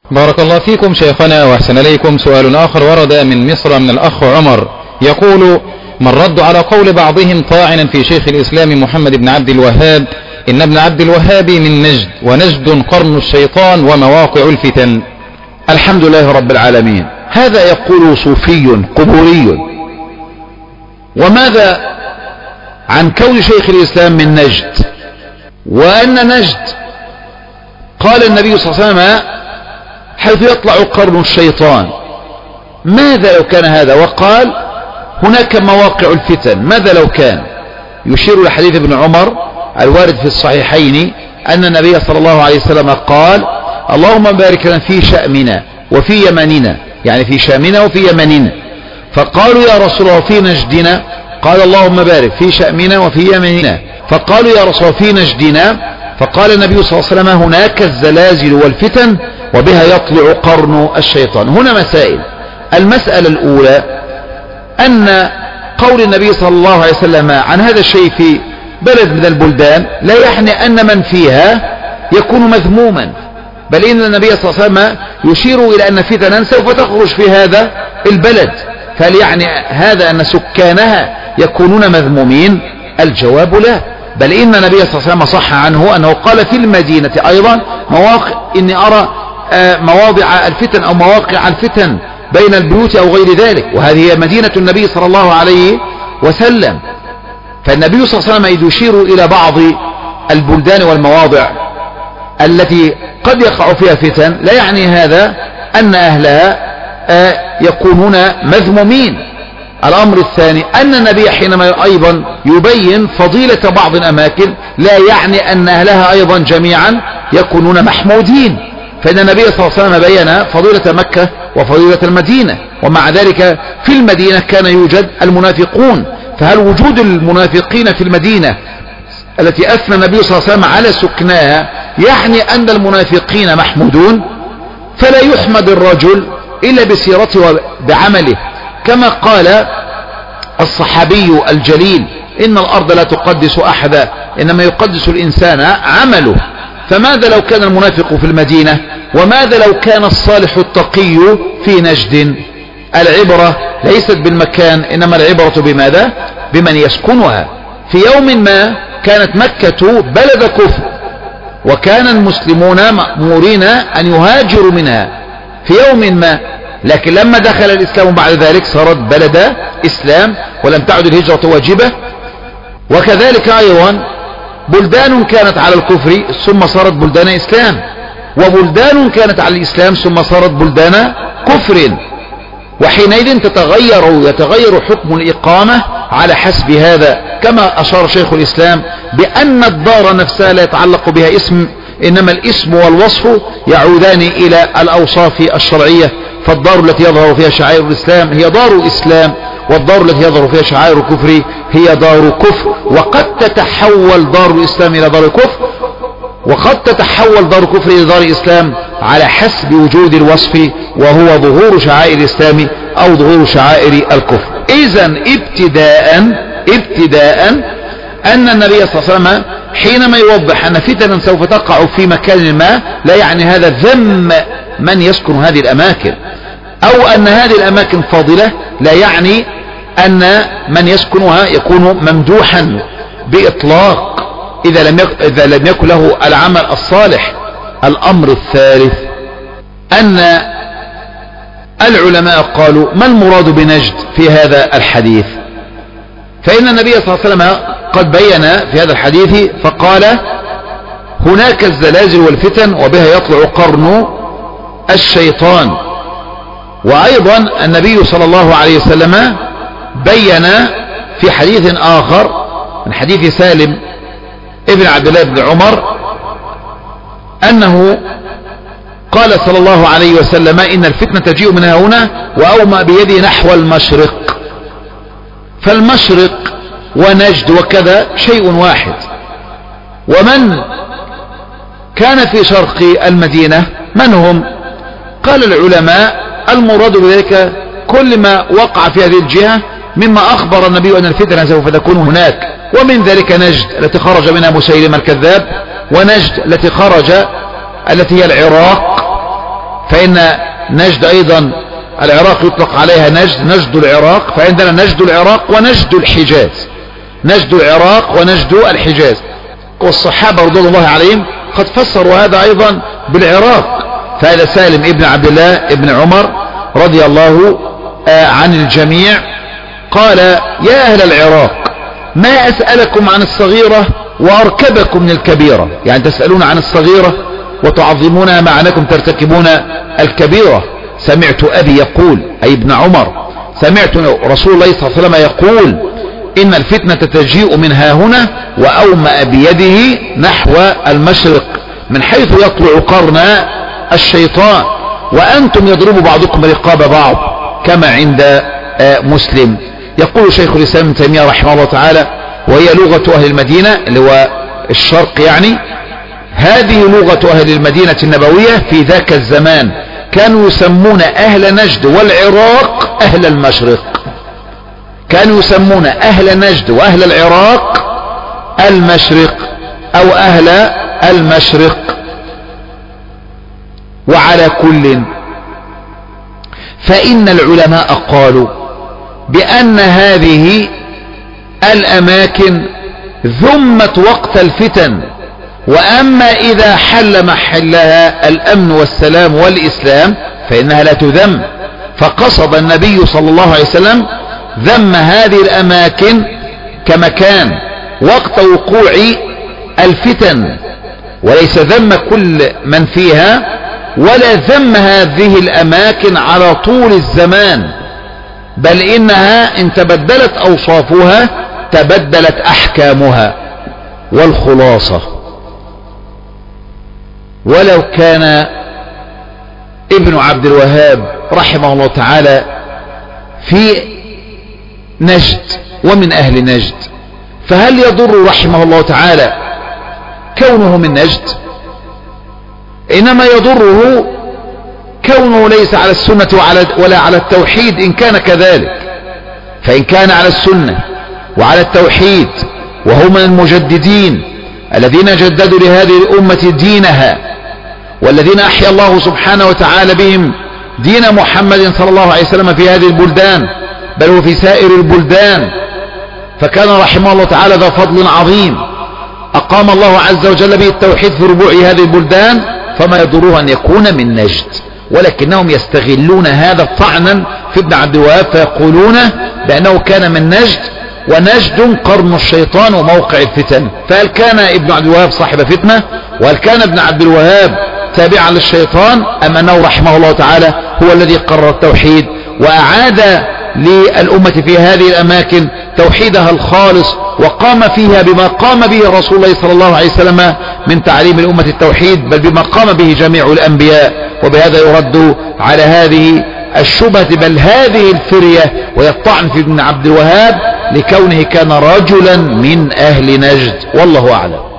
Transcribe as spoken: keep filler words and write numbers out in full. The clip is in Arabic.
بارك الله فيكم شيخنا وأحسن إليكم. سؤال آخر ورد من مصر من الأخ عمر يقول: ما الرد على قول بعضهم طاعنا في شيخ الإسلام محمد بن عبد الوهاب إن ابن عبد الوهاب من نجد، ونجد قرن الشيطان ومواقع الفتن؟ الحمد لله رب العالمين. هذا يقول صوفي قبوري. وماذا عن كون شيخ الإسلام من نجد؟ وأن نجد قال النبي صلى الله عليه وسلم حيث يطلع قرن الشيطان. ماذا لو كان هذا؟ وقال هناك مواقع الفتن. ماذا لو كان؟ يشير لحديث ابن عمر الوارد في الصحيحين أن النبي صلى الله عليه وسلم قال: اللهم بارك لنا في شأمنا وفي يمننا، يعني في شامنا وفي يمننا. فقالوا يا رسول الله في نجدنا؟ قال اللهم بارك في شأمنا وفي يمننا. فقالوا يا رسول الله في نجدنا؟ فقال النبي صلى الله عليه وسلم هناك الزلازل والفتن وبها يطلع قرن الشيطان. هنا مسائل. المسألة الأولى أن قول النبي صلى الله عليه وسلم عن هذا الشيء في بلد من البلدان لا يعني أن من فيها يكون مذموما، بل إن النبي صلى الله عليه وسلم يشير إلى أن فتنا سوف تخرج في هذا البلد، فهل يعني هذا أن سكانها يكونون مذمومين؟ الجواب لا، بل إن النبي صلى الله عليه وسلم صح عنه أنه قال في المدينة أيضا مواقع إني أرى مواضع الفتن أو مواقع الفتن بين البيوت أو غير ذلك، وهذه هي مدينة النبي صلى الله عليه وسلم. فالنبي صلى الله عليه وسلم يشير إلى بعض البلدان والمواضع التي قد يقع فيها فتن، لا يعني هذا أن أهلها يكونون مذمومين. الأمر الثاني أن النبي حينما أيضا يبين فضيلة بعض الأماكن لا يعني أن أهلها أيضا جميعا يكونون محمودين، فإن النبي صلى الله عليه وسلم بين فضيلة مكة وفضيلة المدينة، ومع ذلك في المدينة كان يوجد المنافقون. فهل وجود المنافقين في المدينة التي أثنى النبي صلى الله عليه وسلم على سكناها يعني أن المنافقين محمودون؟ فلا يحمد الرجل إلا بسيرته وبعمله، كما قال الصحابي الجليل: إن الأرض لا تقدس أحدا إنما يقدس الإنسان عمله. فماذا لو كان المنافق في المدينة؟ وماذا لو كان الصالح التقي في نجد؟ العبرة ليست بالمكان، إنما العبرة بماذا؟ بمن يسكنها. في يوم ما كانت مكة بلد كفر، وكان المسلمون مأمورين أن يهاجروا منها في يوم ما، لكن لما دخل الإسلام بعد ذلك صارت بلد إسلام ولم تعد الهجرة واجبة. وكذلك أيضا بلدان كانت على الكفر ثم صارت بلدان إسلام، وبلدان كانت على الإسلام ثم صارت بلدان كفر، وحينئذ تتغير ويتغير حكم الإقامة على حسب هذا، كما أشار شيخ الإسلام بأن الدار نفسها لا يتعلق بها اسم، إنما الاسم والوصف يعودان إلى الأوصاف الشرعية. فالدار التي يظهر فيها شعائر الإسلام هي دار إسلام، والدار التي يظهر فيها شعائر الكفر هي دار كفر. وقد تتحول دار الإسلام إلى دار كفر، وقد تتحول دار كفر إلى دار إسلام على حسب وجود الوصف، وهو ظهور شعائر الإسلام أو ظهور شعائر الكفر. إذن ابتداء ابتداء أن النبي صلى الله عليه وسلم حينما يوضح أن فتنا سوف تقع في مكان ما لا يعني هذا ذم من يسكن هذه الأماكن، أو أن هذه الأماكن فاضلة لا يعني أن من يسكنها يكون ممدوحا بإطلاق إذا لم يكن, إذا لم يكن له العمل الصالح. الأمر الثالث أن العلماء قالوا ما المراد بنجد في هذا الحديث؟ فإن النبي صلى الله عليه وسلم قد بين في هذا الحديث فقال هناك الزلازل والفتن وبها يطلع قرن الشيطان. وأيضا النبي صلى الله عليه وسلم بين في حديث آخر من حديث سالم ابن عبد الله بن عمر أنه قال صلى الله عليه وسلم إن الفتنة تجيء من هنا، وأومأ بيده نحو المشرق. فالمشرق ونجد وكذا شيء واحد. ومن كان في شرق المدينة من هم؟ قال العلماء المراد بذلك كل ما وقع في هذه الجهة مما أخبر النبي أن الفتنة سوف تكون هناك، ومن ذلك نجد التي خرج منها مسيلمة الكذاب، ونجد التي خرج التي هي العراق فإن نجد أيضا العراق يطلق عليها نجد، نجد العراق، فعندنا نجد العراق ونجد الحجاز، نجد العراق ونجد الحجاز. والصحابة رضوان الله عليهم قد فسروا هذا أيضا بالعراق. فهذا سالم ابن عبد الله ابن عمر رضي الله عن الجميع قال: يا أهل العراق، ما أسألكم عن الصغيرة وأركبكم من الكبيرة. يعني تسألون عن الصغيرة وتعظمونها مع أنكم ترتكبون الكبيرة. سمعت أبي يقول، أي ابن عمر، سمعت رسول الله صلى الله عليه وسلم يقول: إن الفتنة تجيء من ها هنا، وأومأ بيده نحو المشرق من حيث يطلع قرن الشيطان، وأنتم يضرب بعضكم رقاب بعض كما عند مسلم. يقول شيخ الإسلام ابن تيمية رحمه الله تعالى: وهي لغة أهل المدينة، اللي هو الشرق يعني، هذه لغة أهل المدينة النبوية في ذاك الزمان، كانوا يسمون أهل نجد والعراق أهل المشرق، كانوا يسمون أهل نجد وأهل العراق المشرق أو أهل المشرق. وعلى كل، فإن العلماء قالوا بأن هذه الأماكن ذمت وقت الفتن، وأما إذا حل محلها الأمن والسلام والإسلام فإنها لا تذم. فقصد النبي صلى الله عليه وسلم ذم هذه الأماكن كمكان وقت وقوع الفتن، وليس ذم كل من فيها، ولا ذم هذه الأماكن على طول الزمان، بل إنها إن تبدلت أوصافها تبدلت أحكامها. والخلاصة، ولو كان ابن عبد الوهاب رحمه الله تعالى في نجد ومن أهل نجد، فهل يضر رحمه الله تعالى كونه من نجد؟ إنما يضره كونه ليس على السنة ولا على التوحيد إن كان كذلك. فإن كان على السنة وعلى التوحيد وهو من المجددين الذين جددوا لهذه الأمة دينها، والذين أحيا الله سبحانه وتعالى بهم دين محمد صلى الله عليه وسلم في هذه البلدان، بل وفي سائر البلدان، فكان رحمه الله تعالى ذا فضل عظيم، أقام الله عز وجل به التوحيد في ربوع هذه البلدان، فما يضره أن يكون من نجد. ولكنهم يستغلون هذا طعنا في ابن عبد الوهاب، فيقولون بأنه كان من نجد، ونجد قرن الشيطان وموقع الفتن. فهل كان ابن عبد الوهاب صاحب فتنة؟ وهل كان ابن عبد الوهاب تابعا للشيطان؟ أم أنه رحمه الله تعالى هو الذي قرر التوحيد وأعاد للأمة في هذه الأماكن توحيدها الخالص، وقام فيها بما قام به رسول الله صلى الله عليه وسلم من تعليم الأمة التوحيد، بل بما قام به جميع الأنبياء. وبهذا يرد على هذه الشبهة بل هذه الفرية، ويطعن في ابن عبد الوهاب لكونه كان رجلا من أهل نجد، والله أعلم.